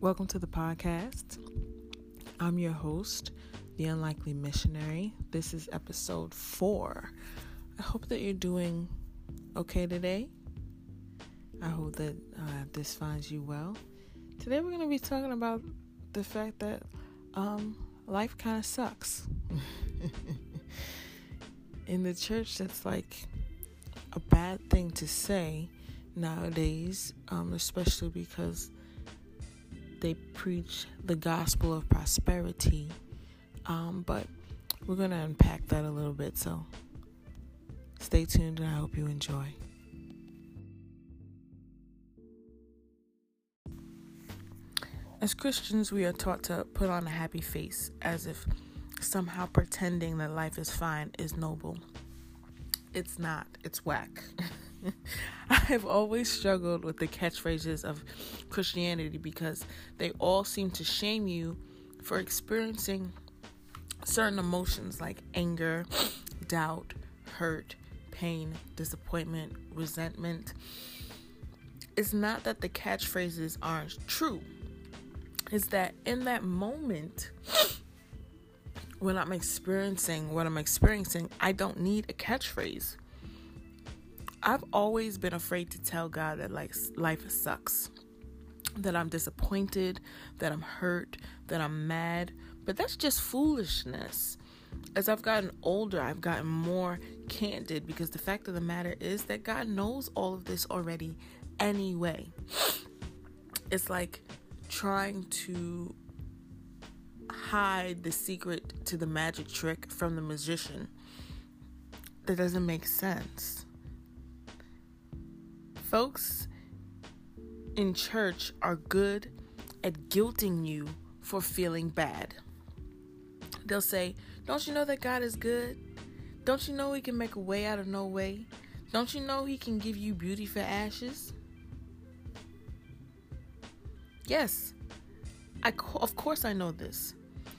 Welcome to the podcast. I'm your host, The Unlikely Missionary. This is episode 4. I hope that you're doing okay today. I hope that this finds you well. Today we're going to be talking about the fact that life kind of sucks. In the church, that's like a bad thing to say nowadays, especially because they preach the gospel of prosperity, but we're going to unpack that a little bit, so stay tuned and I hope you enjoy. As Christians, we are taught to put on a happy face as if somehow pretending that life is fine is noble. It's not. It's whack. I have always struggled with the catchphrases of Christianity because they all seem to shame you for experiencing certain emotions like anger, doubt, hurt, pain, disappointment, resentment. It's not that the catchphrases aren't true. It's that in that moment, when I'm experiencing what I'm experiencing, I don't need a catchphrase. I've always been afraid to tell God that life sucks, that I'm disappointed, that I'm hurt, that I'm mad, but that's just foolishness. As I've gotten older, I've gotten more candid because the fact of the matter is that God knows all of this already anyway. It's like trying to hide the secret to the magic trick from the magician. That doesn't make sense. Folks in church are good at guilting you for feeling bad. They'll say, don't you know that God is good? Don't you know he can make a way out of no way? Don't you know he can give you beauty for ashes? Yes, of course I know this.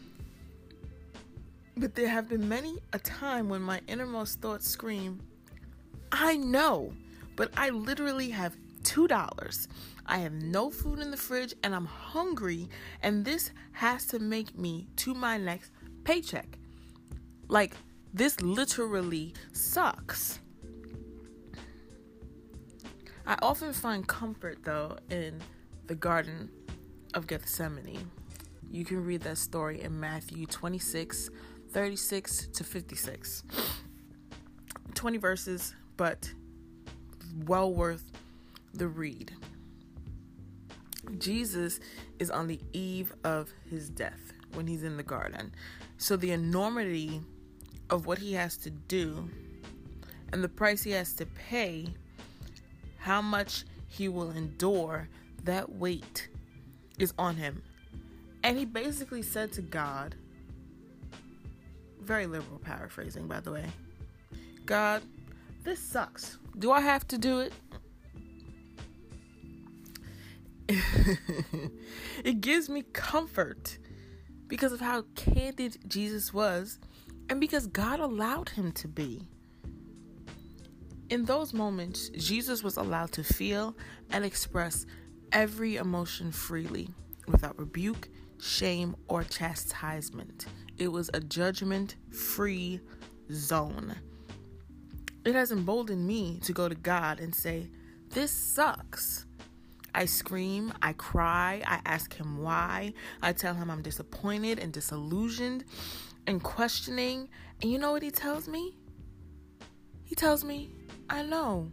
But there have been many a time when my innermost thoughts scream, I know, but I literally have $2. I have no food in the fridge and I'm hungry, and this has to make me to my next paycheck. Like, this literally sucks. I often find comfort, though, in the Garden of Gethsemane. You can read that story in Matthew 26:36 to 56. 20 verses, but well worth the read. Jesus is on the eve of his death when he's in the garden. So the enormity of what he has to do and the price he has to pay, how much he will endure, that weight is on him. And he basically said to God, very liberal paraphrasing, by the way, God, this sucks. Do I have to do it? It gives me comfort because of how candid Jesus was and because God allowed him to be. In those moments, Jesus was allowed to feel and express every emotion freely without rebuke, shame, or chastisement. It was a judgment-free zone. It has emboldened me to go to God and say, this sucks. I scream, I cry, I ask him why. I tell him I'm disappointed and disillusioned and questioning. And you know what he tells me? He tells me, I know.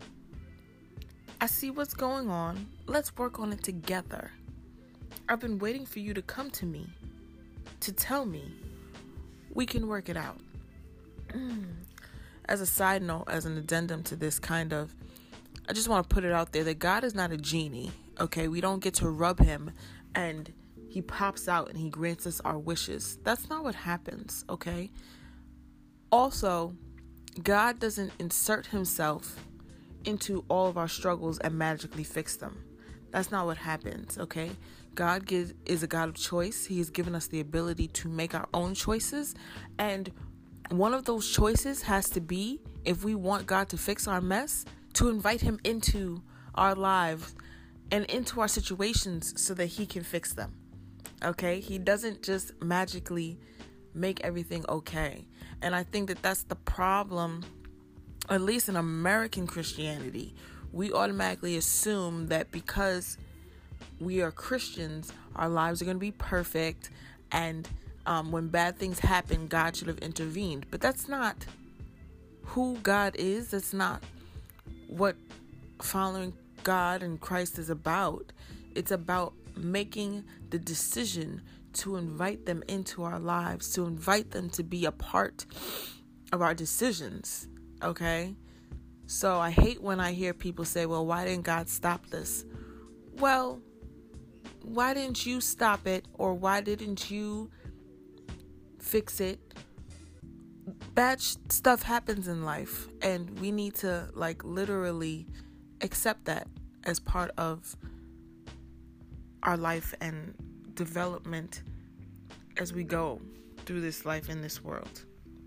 I see what's going on. Let's work on it together. I've been waiting for you to come to me, to tell me. We can work it out. As a side note, as an addendum to this I just want to put it out there that God is not a genie, okay? We don't get to rub him and he pops out and he grants us our wishes. That's not what happens, okay? Also, God doesn't insert himself into all of our struggles and magically fix them. That's not what happens, okay? God is a God of choice. He has given us the ability to make our own choices, and one of those choices has to be, if we want God to fix our mess, to invite him into our lives and into our situations so that he can fix them. Okay? He doesn't just magically make everything okay. And I think that that's the problem, at least in American Christianity. We automatically assume that because we are Christians, our lives are going to be perfect, and when bad things happen, God should have intervened. But that's not who God is. That's not what following God and Christ is about. It's about making the decision to invite them into our lives, to invite them to be a part of our decisions. Okay? So I hate when I hear people say, well, why didn't God stop this? Well, why didn't you stop it? Or why didn't you fix it? Bad stuff happens in life, and we need to literally accept that as part of our life and development as we go through this life in this world.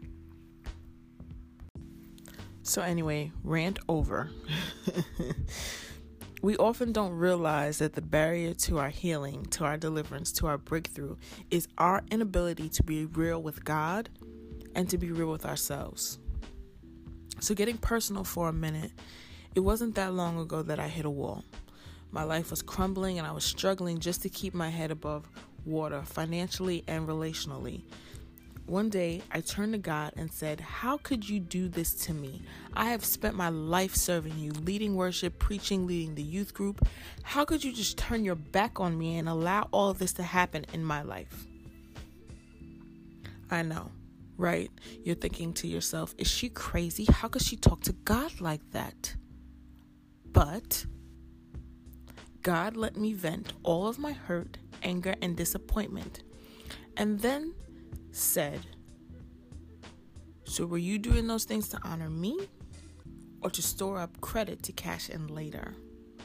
So anyway, rant over. We often don't realize that the barrier to our healing, to our deliverance, to our breakthrough is our inability to be real with God and to be real with ourselves. So getting personal for a minute, it wasn't that long ago that I hit a wall. My life was crumbling and I was struggling just to keep my head above water, financially and relationally. One day, I turned to God and said, how could you do this to me? I have spent my life serving you, leading worship, preaching, leading the youth group. How could you just turn your back on me and allow all of this to happen in my life? I know, right? You're thinking to yourself, is she crazy? How could she talk to God like that? But God let me vent all of my hurt, anger, and disappointment. And then said, so were you doing those things to honor me or to store up credit to cash in later?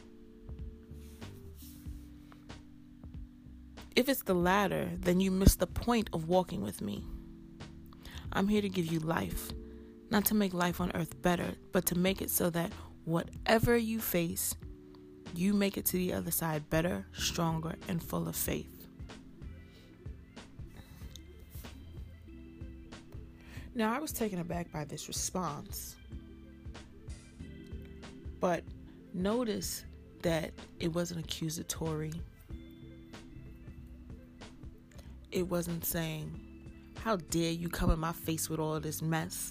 If it's the latter, then you miss the point of walking with me. I'm here to give you life, not to make life on earth better, but to make it so that whatever you face, you make it to the other side better, stronger, and full of faith. Now, I was taken aback by this response, but notice that it wasn't accusatory. It wasn't saying, how dare you come in my face with all of this mess?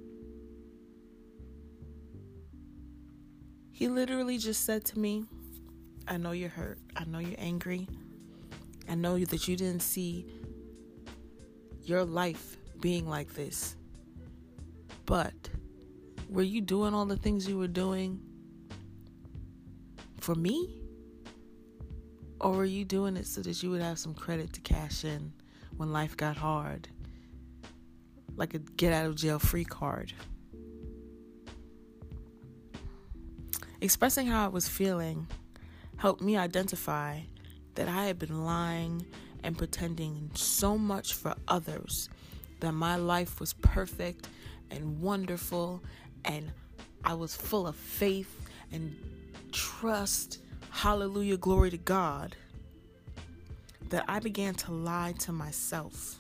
He literally just said to me, I know you're hurt. I know you're angry. I know that you didn't see your life being like this. But were you doing all the things you were doing for me? Or were you doing it so that you would have some credit to cash in when life got hard? Like a get out of jail free card. Expressing how I was feeling helped me identify that I had been lying and pretending so much for others, that my life was perfect and wonderful and I was full of faith and trust, hallelujah, glory to God, that I began to lie to myself.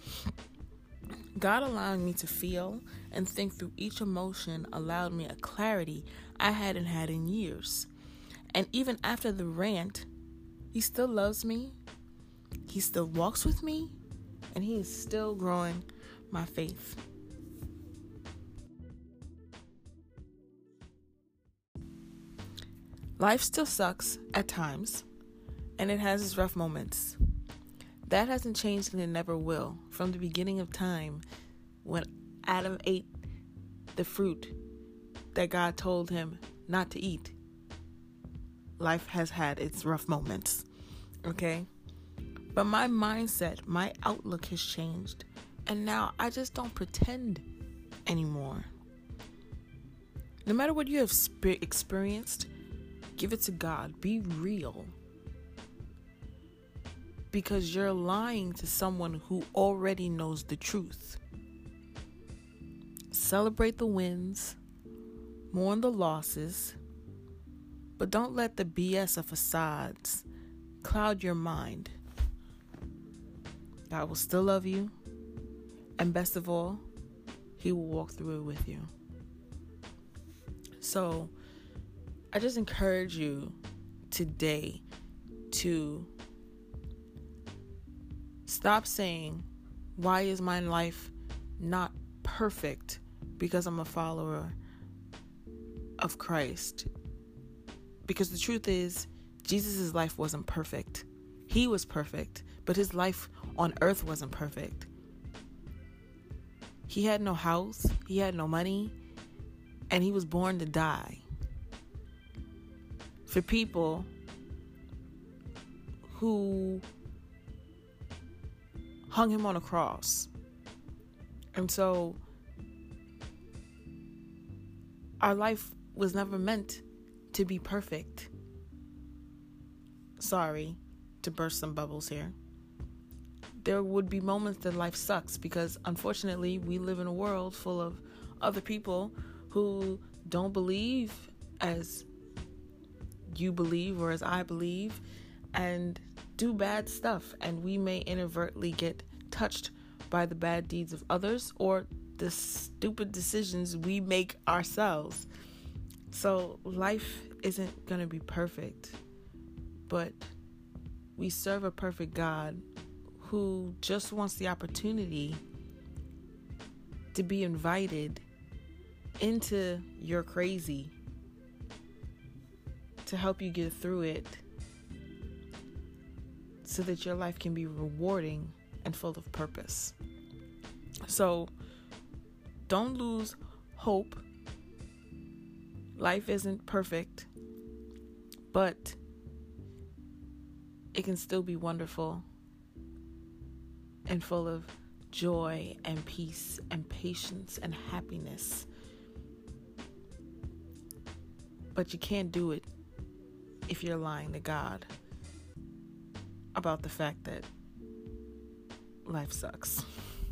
God allowing me to feel and think through each emotion allowed me a clarity I hadn't had in years. And even after the rant, He still loves me, He still walks with me, and He is still growing my faith. Life still sucks at times, and it has its rough moments. That hasn't changed and it never will. From the beginning of time, when Adam ate the fruit that God told him not to eat, life has had its rough moments, okay? But my mindset, my outlook has changed, and now I just don't pretend anymore. No matter what you have experienced, give it to God. Be real. Because you're lying to someone who already knows the truth. Celebrate the wins, mourn the losses, But don't let the BS of facades cloud your mind. God will still love you. And best of all, He will walk through it with you. So I just encourage you today to stop saying, why is my life not perfect because I'm a follower of Christ? Because the truth is, Jesus' life wasn't perfect. He was perfect, but his life on earth wasn't perfect. He had no house, he had no money, and he was born to die for people who hung him on a cross. And so our life was never meant to be perfect. Sorry to burst some bubbles here. There would be moments that life sucks because unfortunately we live in a world full of other people who don't believe as you believe or as I believe and do bad stuff, and we may inadvertently get touched by the bad deeds of others or the stupid decisions we make ourselves. So life isn't going to be perfect, but we serve a perfect God who just wants the opportunity to be invited into your crazy, to help you get through it so that your life can be rewarding and full of purpose. So don't lose hope. Life isn't perfect, but it can still be wonderful and full of joy and peace and patience and happiness. But you can't do it if you're lying to God about the fact that life sucks.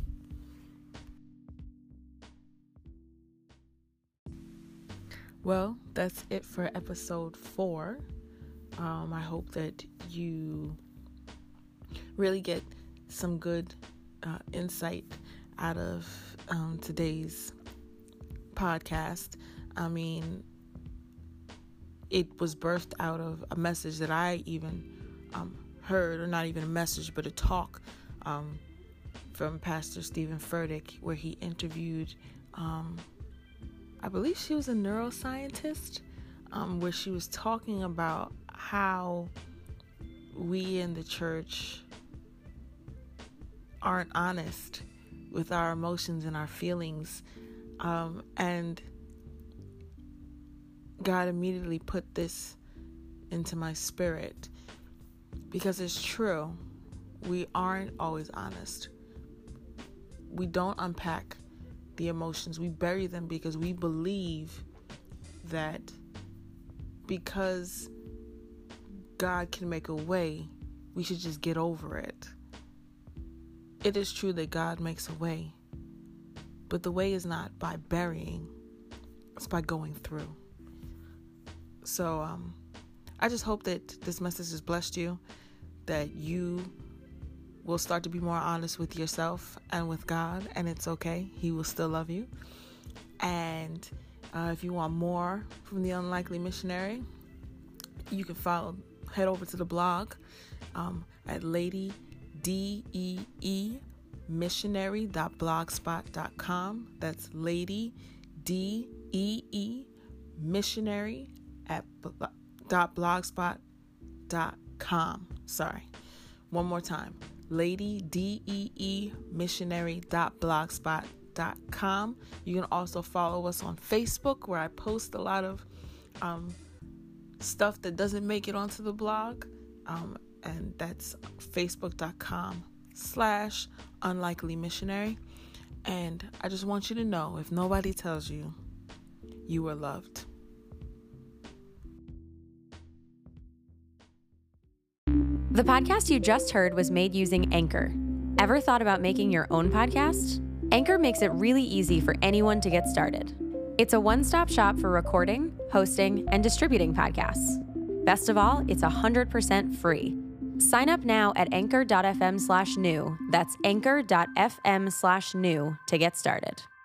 Well, that's it for episode 4. I hope that you really get some good insight out of today's podcast. I mean, it was birthed out of a message that I even heard, or not even a message, but a talk from Pastor Stephen Furtick, where he interviewed, I believe she was a neuroscientist, where she was talking about how we in the church aren't honest with our emotions and our feelings. And God immediately put this into my spirit because it's true. We aren't always honest. We don't unpack the emotions. We bury them because we believe that because God can make a way, we should just get over it. It is true that God makes a way, but the way is not by burying, it's by going through. So I just hope that this message has blessed you, that you will start to be more honest with yourself and with God, and it's okay. He will still love you. And if you want more from The Unlikely Missionary, you can head over to the blog at ladydeemissionary.blogspot.com. That's ladydeemissionary.blogspot.com. Sorry. One more time. ladydeemissionary.blogspot.com. You can also follow us on Facebook, where I post a lot of stuff that doesn't make it onto the blog. And that's facebook.com/unlikelymissionary. And I just want you to know, if nobody tells you, you are loved. The podcast you just heard was made using Anchor. Ever thought about making your own podcast? Anchor makes it really easy for anyone to get started. It's a one-stop shop for recording, hosting, and distributing podcasts. Best of all, it's 100% free. Sign up now at anchor.fm/new. That's anchor.fm/new to get started.